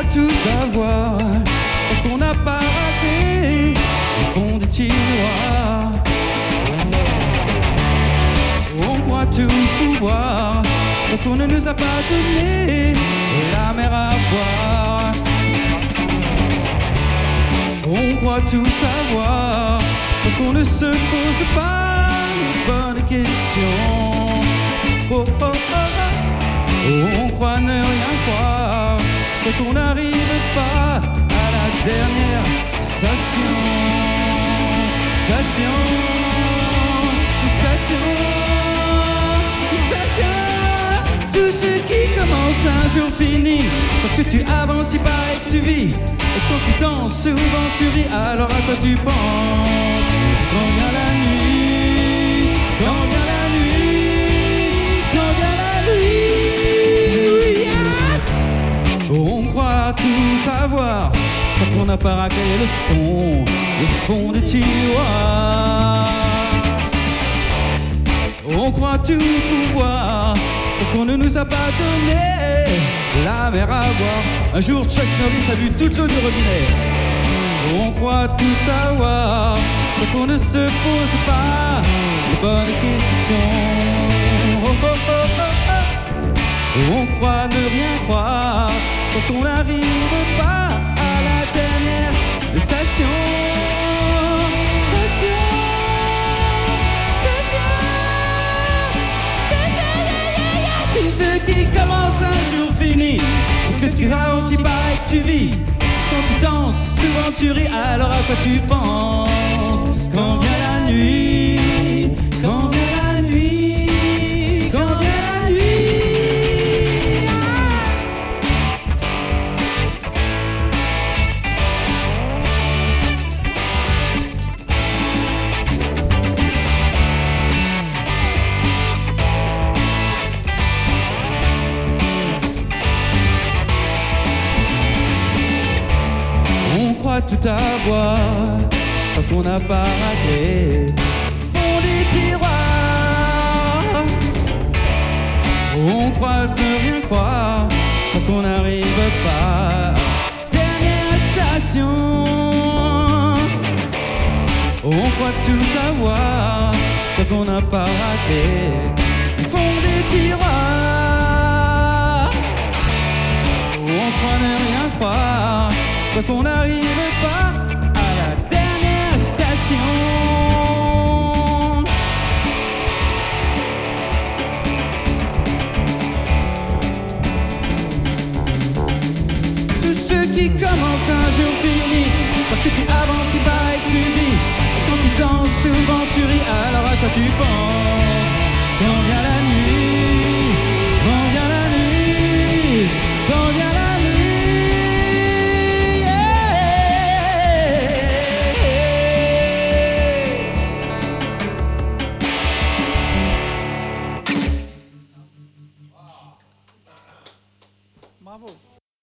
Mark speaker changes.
Speaker 1: tout avoir, parce qu'on n'a pas raté au fond des tiroirs. On croit tout pouvoir, parce qu'on ne nous a pas donné la mer à boire. On croit tout savoir, parce qu'on ne se pose pas les bonnes questions. Oh, oh, oh, oh. On croit ne rien croire, quand on n'arrive pas à la dernière station. Station, station, station. Tout ce qui commence un jour finit, parce que tu avances pas et que tu vis. Et quand tu danses, souvent tu ris, alors à quoi tu penses? Quand vient la nuit, quand vient la nuit, quand vient la nuit, oui, ah. On croit tout avoir, quand on n'a pas raclé le fond des tiroirs. On croit tout pouvoir, qu'on ne nous a pas donné la mer à boire. Un jour Chuck Norris a bu toute l'eau du robinet. On croit tout savoir, qu'on ne se pose pas les bonnes questions. Oh, oh, oh, oh, oh. On croit ne rien croire, quand on n'arrive pas à la dernière station. Tout ce qui commence un jour finit, que tu avances pas et que tu vis. Quand tu danses, souvent tu ris, alors à quoi tu penses? Quand vient la nuit, quand vient la nuit, quand vient la nuit. On croit tout avoir, quand on n'a pas raclé fond des tiroirs. On croit ne rien croire, quand on n'arrive pas. Dernière station. On croit tout avoir, quand on n'a pas raclé fond des tiroirs. On croit ne rien croire, quand on n'arrive pas à la dernière station. Tout ce qui commence un jour finit, parce que tu avances pas et que tu vis. Et quand tu danses, souvent tu ris, alors à quoi tu penses?